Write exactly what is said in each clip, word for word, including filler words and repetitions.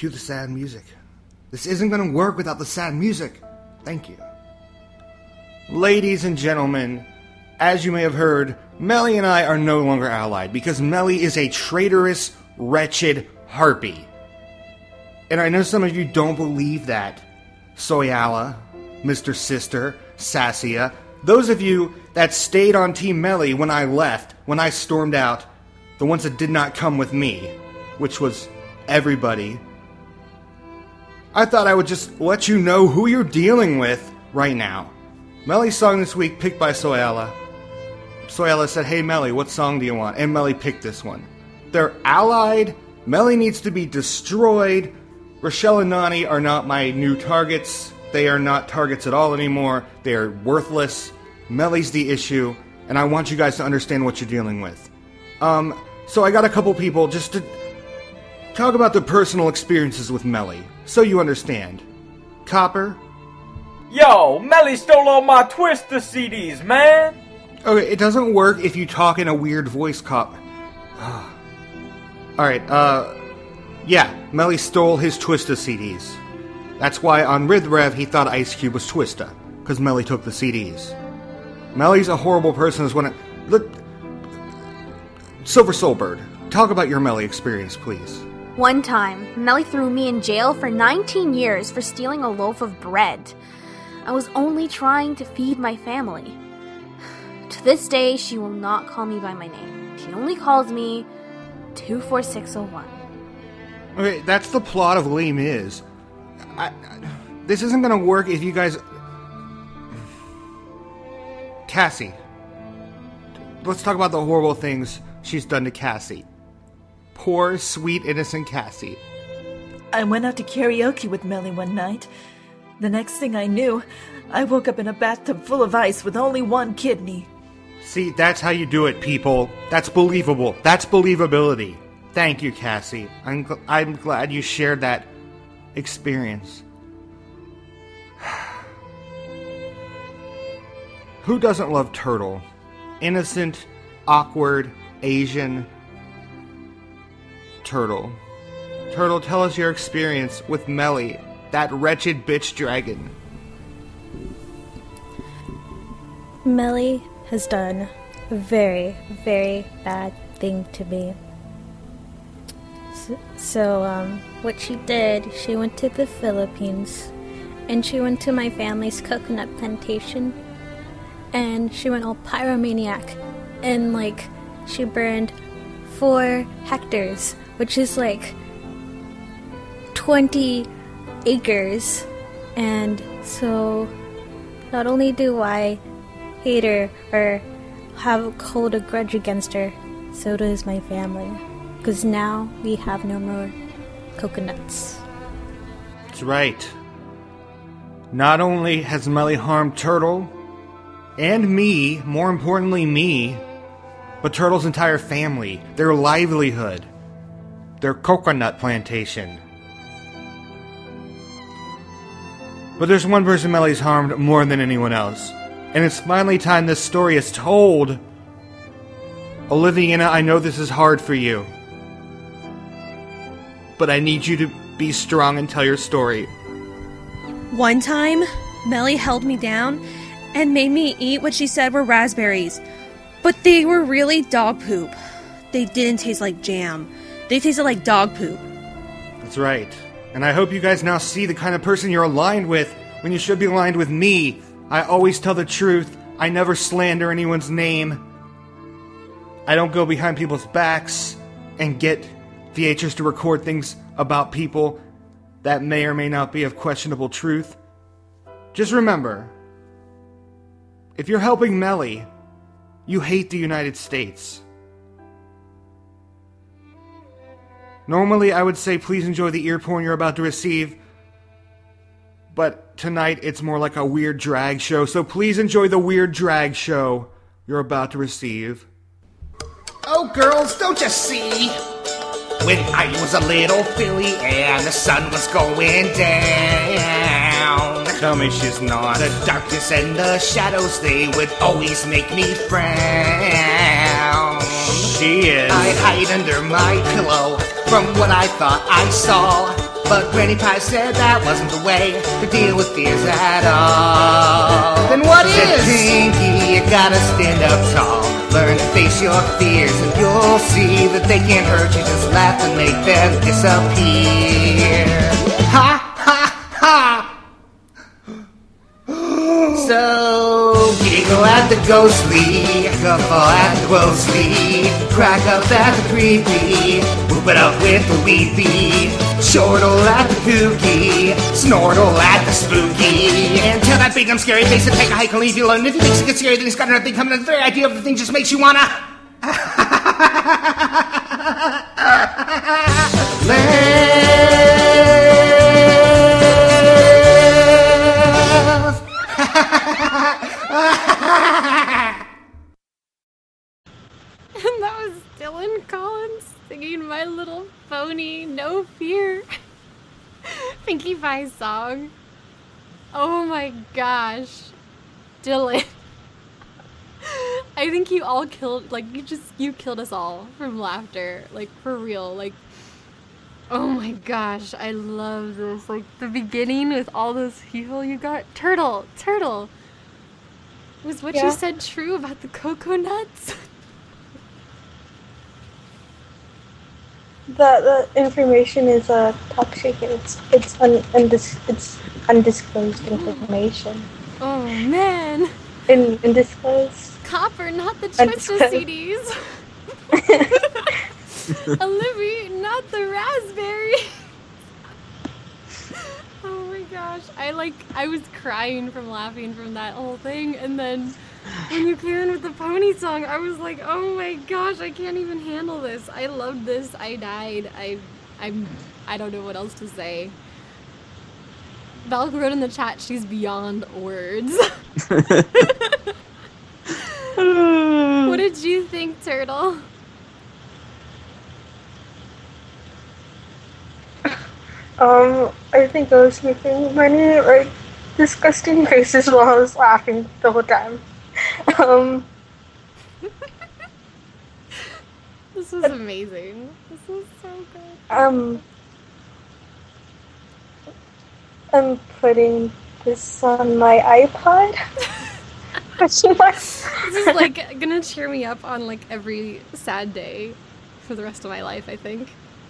Cue the sad music. This isn't going to work without the sad music. Thank you. Ladies and gentlemen, as you may have heard, Melly and I are no longer allied because Melly is a traitorous, wretched harpy. And I know some of you don't believe that. Soyala, Mister Sister, Sassia, those of you that stayed on Team Melly when I left, when I stormed out, the ones that did not come with me, which was everybody. I thought I would just let you know who you're dealing with right now. Melly's song this week picked by Soyala. Soyala said, "Hey Melly, what song do you want?" And Melly picked this one. They're allied. Melly needs to be destroyed. Rochelle and Nani are not my new targets. They are not targets at all anymore. They are worthless. Melly's the issue, and I want you guys to understand what you're dealing with. Um, so I got a couple people just to talk about their personal experiences with Melly, so you understand. Copper? Yo, Melly stole all my Twister C Ds, man! Okay, it doesn't work if you talk in a weird voice, Cop. Alright, uh... yeah, Melly stole his Twista C Ds. That's why on Rithrev he thought Ice Cube was Twista, because Melly took the C Ds. Melly's a horrible person is when it... Look... Silver Soulbird, talk about your Melly experience, please. One time, Melly threw me in jail for nineteen years for stealing a loaf of bread. I was only trying to feed my family. To this day, she will not call me by my name. She only calls me two four six oh one. Okay, that's the plot of Les Mis. I, I, this isn't gonna work if you guys... Cassie. Let's talk about the horrible things she's done to Cassie. Poor, sweet, innocent Cassie. I went out to karaoke with Melly one night. The next thing I knew, I woke up in a bathtub full of ice with only one kidney. See, that's how you do it, people. That's believable. That's believability. Thank you, Cassie. I'm, gl- I'm glad you shared that experience. Who doesn't love Turtle? Innocent, awkward, Asian Turtle. Turtle, tell us your experience with Melly, that wretched bitch dragon. Melly has done a very, very bad thing to me. So, so um, what she did, she went to the Philippines, and she went to my family's coconut plantation, and she went all pyromaniac, and, like, she burned four hectares, which is, like, twenty acres, and so not only do I hate her or have hold a grudge against her, so does my family, because now we have no more coconuts. That's right. Not only has Melly harmed Turtle and me, more importantly me, but Turtle's entire family, their livelihood, their coconut plantation. But there's one person Melly's harmed more than anyone else. And it's finally time this story is told. Oliviana, I know this is hard for you. But I need you to be strong and tell your story. One time, Melly held me down and made me eat what she said were raspberries. But they were really dog poop. They didn't taste like jam. They tasted like dog poop. That's right. And I hope you guys now see the kind of person you're aligned with when you should be aligned with me. I always tell the truth. I never slander anyone's name. I don't go behind people's backs and get V Hers to record things about people that may or may not be of questionable truth. Just remember, if you're helping Melly, you hate the United States. Normally, I would say please enjoy the ear porn you're about to receive, but tonight it's more like a weird drag show, so please enjoy the weird drag show you're about to receive. Oh, girls, don't you see? When I was a little filly and the sun was going down, tell me she's not. The darkness and the shadows, they would always make me frown. She is. I'd hide under my pillow from what I thought I saw. But Granny Pie said that wasn't the way to deal with fears at all. Then what She said, is? Pinky, you gotta stand up tall. Learn to face your fears and you'll see that they can't hurt you. Just laugh and make them disappear. Ha ha ha! So, giggle at the ghostly, guffaw at the grossly, crack up at the creepy, whoop it up with the weepy, chortle at the kooky, snortle at the spooky, and tell that big I'm scary face to take a hike and leave you alone. If he thinks it gets scary, then he's got another thing coming, and the very idea of the thing just makes you wanna... And that was Dylan Collins singing My Little Pony, No Fear. Pinkie Pie's song. Oh my gosh. Dylan. I think you all killed, like, you just, you killed us all from laughter. Like, for real. Like, oh my gosh, I love this. Like, the beginning with all those people you got. Turtle, Turtle. Was what Yeah. you said true about the cocoa nuts? The the information is uh, top secret. It's it's un, undis, it's undisclosed information. Oh man. In undisclosed. Copper, not the Undisclosed. Twisted C Ds. Olivia, not the raspberry. Oh my gosh. I like, I was crying from laughing from that whole thing. And then when you came in with the pony song, I was like, oh my gosh, I can't even handle this. I loved this. I died. I, I'm, I don't know what else to say. Val wrote in the chat, she's beyond words. What did you think, Turtle? Um, I think I was making many like disgusting faces while I was laughing the whole time. Um, This was amazing. This was so good. um, I'm putting this on my iPod. Question mark. This is like gonna cheer me up on like every sad day for the rest of my life, I think.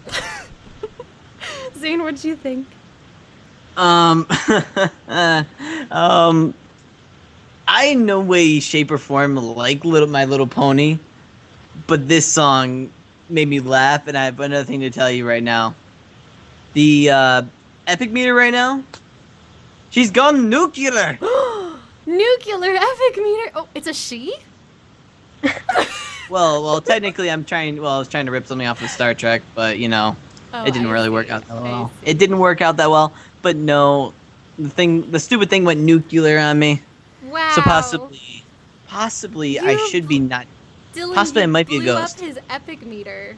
Zane, what do you think? Um, um, I in no way, shape, or form like little My Little Pony, but this song made me laugh, and I have another thing to tell you right now. The uh, epic meter right now, she's gone nuclear. Nuclear epic meter. Oh, it's a she? well, well, technically, I'm trying. Well, I was trying to rip something off of Star Trek, but you know. Oh, It didn't I really see. work out that I well. see. It didn't work out that well, but no, the thing, the stupid thing went nuclear on me. Wow. So possibly, possibly I You should be not. Dylan, possibly he I might be a blew ghost. up his epic meter.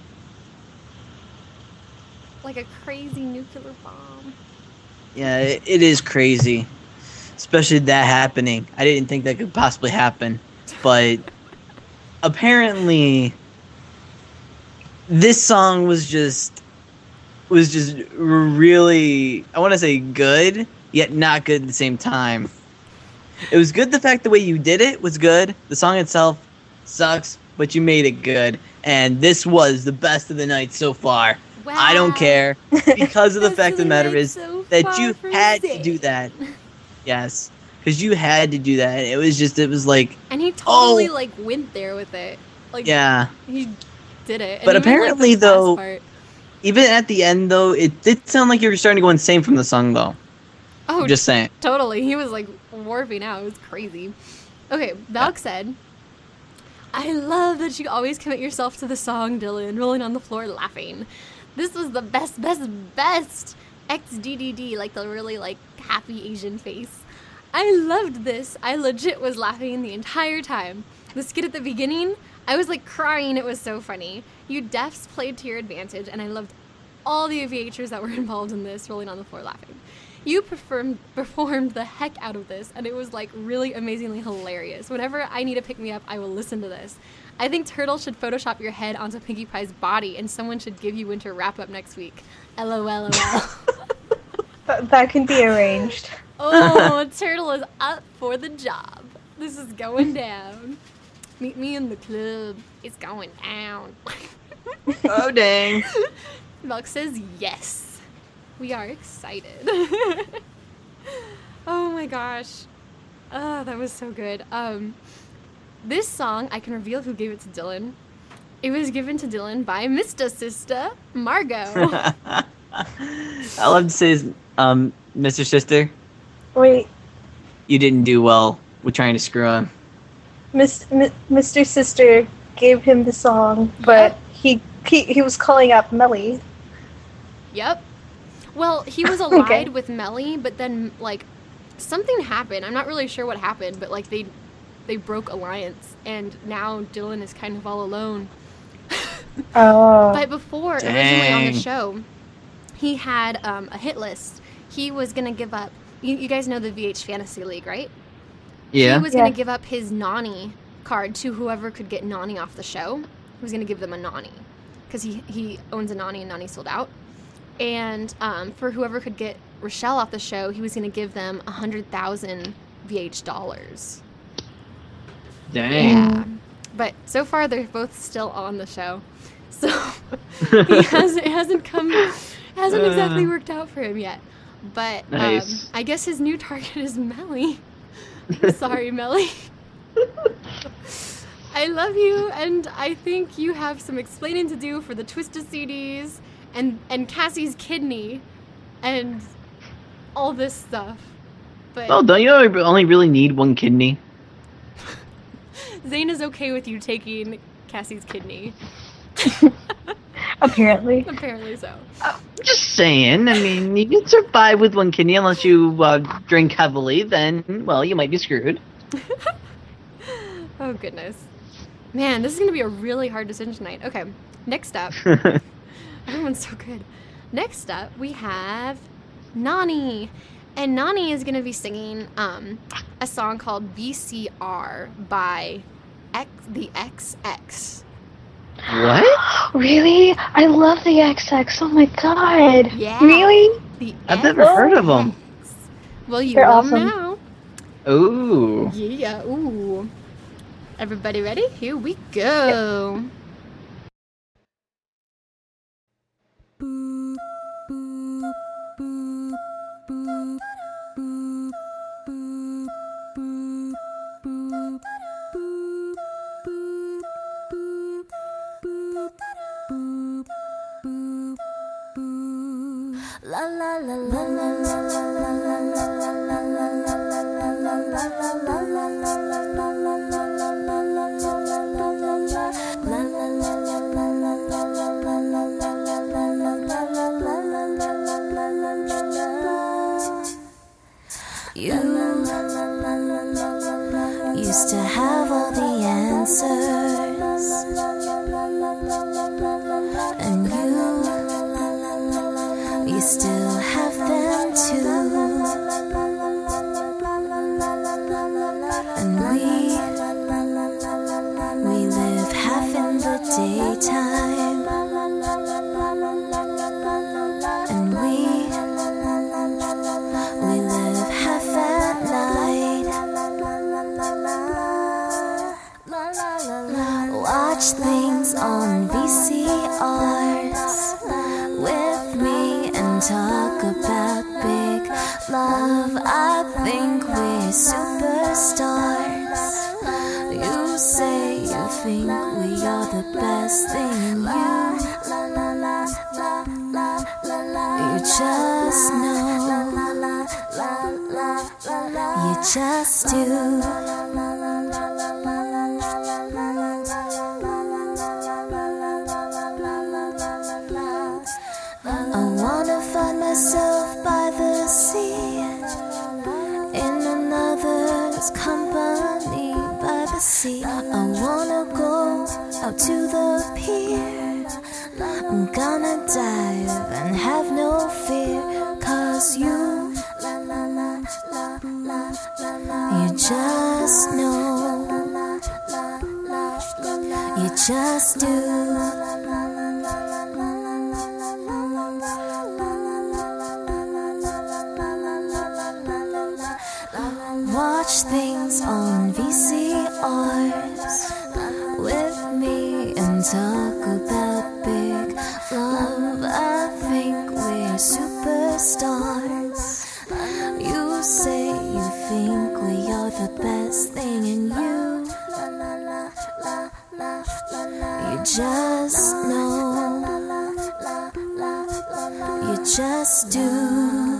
Like a crazy nuclear bomb. Yeah, it, it is crazy, especially that happening. I didn't think that could possibly happen, but apparently, this song was just was just really, I want to say good, yet not good at the same time. It was good, the fact the way you did it was good. The song itself sucks, but you made it good. And this was the best of the night so far. Wow. I don't care, because of the Best fact of the matter night is so that far you from had to Zane. do that. Yes, because you had to do that. It was just, it was like, And he totally Oh. like went there with it. Like yeah. he did it. And But even, like, the apparently, fast though- part- Even at the end, though, it did sound like you were starting to go insane from the song, though. Oh, Just saying. totally. He was like warping out. It was crazy. Okay, Valk said, I love that you always commit yourself to the song, Dylan, rolling on the floor laughing. This was the best, best, best X D D D, like the really like happy Asian face. I loved this. I legit was laughing the entire time. The skit at the beginning, I was like crying. It was so funny. You defs played to your advantage, and I loved all the aviators that were involved in this, rolling on the floor laughing. You performed performed the heck out of this, and it was like really amazingly hilarious. Whenever I need to pick me up, I will listen to this. I think Turtle should Photoshop your head onto Pinkie Pie's body, and someone should give you winter wrap up next week. LOL. Th- that can be arranged. Oh, Turtle is up for the job. This is going down. Meet me in the club. It's going down. Oh, dang. Milk says yes. We are excited. Oh my gosh. Oh, that was so good. Um, this song, I can reveal who gave it to Dylan. It was given to Dylan by Mister Sister, Margot. I love to say, um, Mister Sister, Wait, you didn't do well with trying to screw him. Miss, Mi- Mister Sister gave him the song, but he, he he was calling out Melly. Yep. Well, he was allied Okay. with Melly, but then, like, something happened. I'm not really sure what happened, but, like, they they broke alliance, and now Dylan is kind of all alone. Oh. But before, originally on the Dang. show, he had um, a hit list. He was going to give up... You, you guys know the V H Fantasy League, right? Yeah. He was Yeah. going to give up his Nani card to whoever could get Nani off the show. He was going to give them a Nani. Because he, he owns a Nani and Nani sold out. And um, for whoever could get Rochelle off the show, he was going to give them one hundred thousand V H dollars. Dang. Yeah. But so far, they're both still on the show. So he hasn't, it hasn't come, hasn't exactly Uh. worked out for him yet. But um, Nice. I guess his new target is Melly. I'm sorry, Melly. I love you, and I think you have some explaining to do for the Twisted C Ds and, and Cassie's kidney and all this stuff. But Well, don't you only really need one kidney? Zane is okay with you taking Cassie's kidney. Apparently. Apparently so. Just saying. I mean, you can survive with one kidney unless you uh, drink heavily. Then, well, you might be screwed. Oh, goodness. Man, this is going to be a really hard decision tonight. Okay, next up. Everyone's so good. Next up, we have Nani. And Nani is going to be singing um, a song called V C R by X, the X X. What? Really? I love the X X. Oh my god. Yeah. Really? The I've never heard of them. X. Well, you They're will awesome. now. Ooh. Yeah, ooh. Everybody ready? Here we go. You used to have all the answers, and you, you still have them too. And we, we live half in the daytime, and we, we live half at night. Watch things on V C Rs with me and talk about big love. I think we're superstars. You say you think we are the best thing. You, you just know. You just do. I wanna find myself by the sea, in another's company by the sea. I wanna go out to the pier. I'm gonna dive and have no fear, 'cause you, you just know. You just do. watch things on V C Rs with me and talk about big love. I think we're superstars. You say you think we are the best thing, and you, you just know, you just do.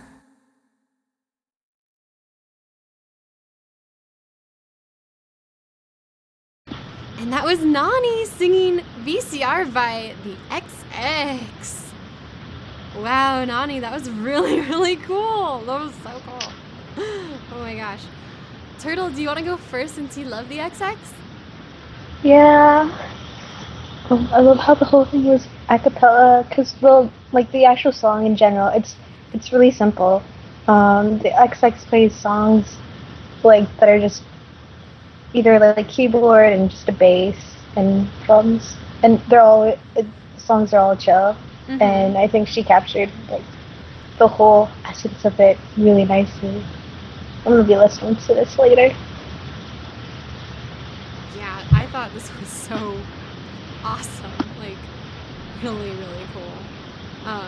And that was Nani singing V C R by the X X. Wow, Nani, that was really, really cool. That was so cool. Oh my gosh. Turtle, do you want to go first since you love the X X? Yeah. Um, I love how the whole thing was a cappella, because the like the actual song in general, it's it's really simple. Um, the X X plays songs like that are just either like keyboard and just a bass and drums, and they're all it, the songs are all chill. Mm-hmm. And I think she captured like the whole essence of it really nicely. I'm gonna be listening to this later. Yeah, I thought this was so awesome. Like, really, really cool. Um,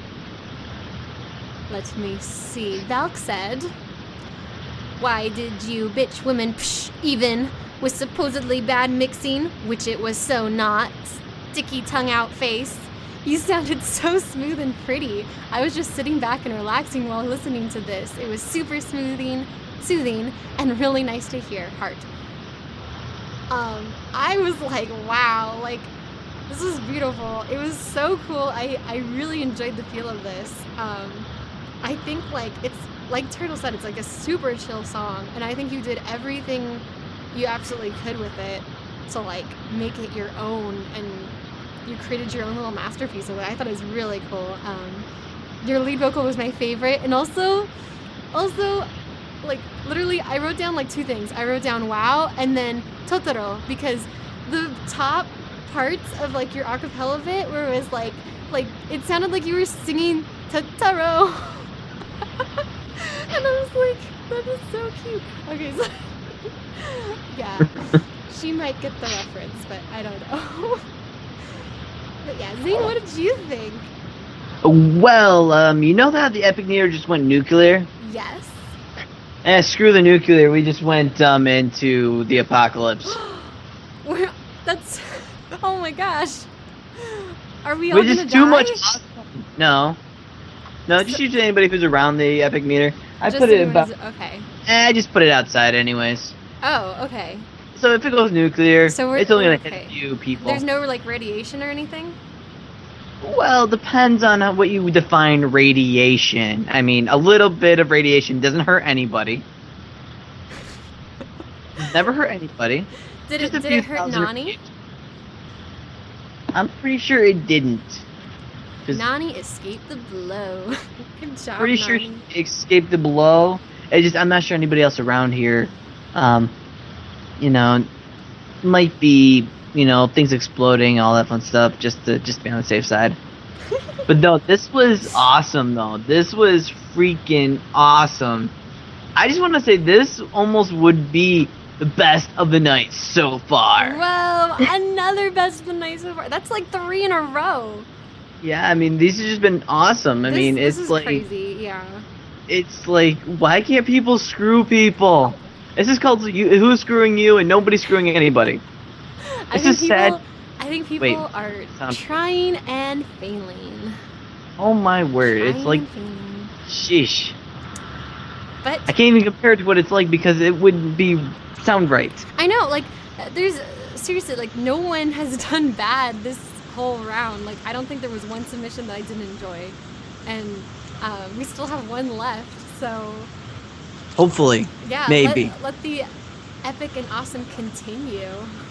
let me see. Valk said, "Why did you bitch women psh, even with supposedly bad mixing, which it was so not, sticky tongue out face? You sounded so smooth and pretty. I was just sitting back and relaxing while listening to this. It was super smoothing, soothing, and really nice to hear. Heart." Um, I was like, wow, like, this was beautiful. It was so cool. I, I really enjoyed the feel of this. Um, I think, like, it's, like Turtle said, it's like a super chill song, and I think you did everything you absolutely could with it to, like, make it your own, and you created your own little masterpiece of it. I thought it was really cool. Um, your lead vocal was my favorite, and also, also, like, literally, I wrote down, like, two things. I wrote down wow, and then Totoro, because the top parts of, like, your acapella bit, where it was, like, like, it sounded like you were singing Totoro. And I was like, that is so cute. Okay, so, yeah, she might get the reference, but I don't know. But yeah, Zane, what did you think? Well, um, you know that the Epic Meter just went nuclear? Yes. Eh, screw the nuclear. We just went um into the apocalypse. We're, that's, oh my gosh. Are we all We're gonna just too die? much. No, no, just use anybody who's around the Epic Meter. I Just put it anyone about. who's- okay. Eh, I just put it outside, anyways. Oh, okay. So if it goes nuclear, So we're- it's only gonna okay. hit a few people. There's no, like, radiation or anything? Well, depends on how- what you define radiation. I mean, a little bit of radiation doesn't hurt anybody. Never hurt anybody. Did Just it, a did few it hurt thousand Nani? I'm pretty sure it didn't. 'Cause Nani escaped the blow. Good job, pretty sure Nani. she escaped the blow. It's just I'm not sure anybody else around here, um, you know, might be, you know, things exploding, all that fun stuff, just to just be on the safe side. But no, this was awesome though. This was freaking awesome. I just want to say this almost would be the best of the night so far. Whoa, another best of the night so far. That's like three in a row. Yeah, I mean these have just been awesome. I This- mean this it's is like crazy, yeah. it's like why can't people screw people? This is called you, who's screwing you and nobody's screwing anybody. I This think is people, sad. I think people Wait, are sound- trying and failing. Oh my word, it's Trying like and failing. sheesh. But I can't even compare it to what it's like because it wouldn't be sound right. I know, like, uh, there's uh, seriously, like, no one has done bad this whole round. Like, I don't think there was one submission that I didn't enjoy, and uh, we still have one left. So Hopefully. yeah, Maybe. Let, let the epic and awesome continue.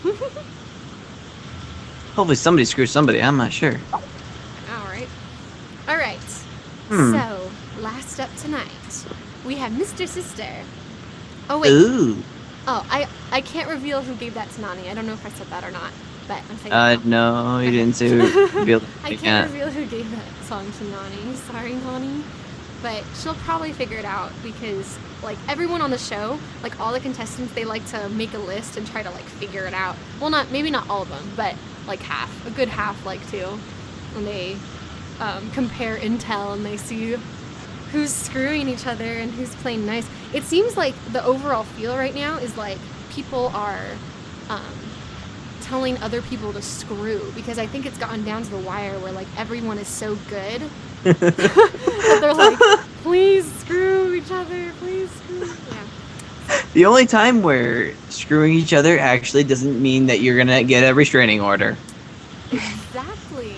Hopefully somebody screws somebody, I'm not sure. All right, all right. Hmm. So last up tonight, we have Mister Sister. Oh wait. Ooh. Oh, I I can't reveal who gave that to Nani. I don't know if I said that or not, but I'm saying Uh, it no, you didn't say who revealed I it. can't reveal who gave that song to Nani. Sorry, Nani. but she'll probably figure it out because, like, everyone on the show, like, all the contestants, they like to make a list and try to, like, figure it out. Well, not, maybe not all of them, but, like, half. A good half like to. And they um, compare intel and they see who's screwing each other and who's playing nice. It seems like the overall feel right now is, like, people are um, telling other people to screw, because I think it's gotten down to the wire where, like, everyone is so good that they're like, please screw each other, please screw. Yeah. The only time where screwing each other actually doesn't mean that you're gonna get a restraining order. Exactly.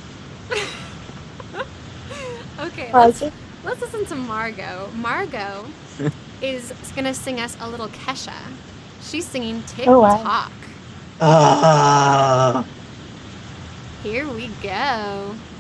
Okay, Uh, let's, let's listen to Margot. Margot is gonna sing us a little Kesha. She's singing Tick Oh, wow. Tock. Ah. Here we go.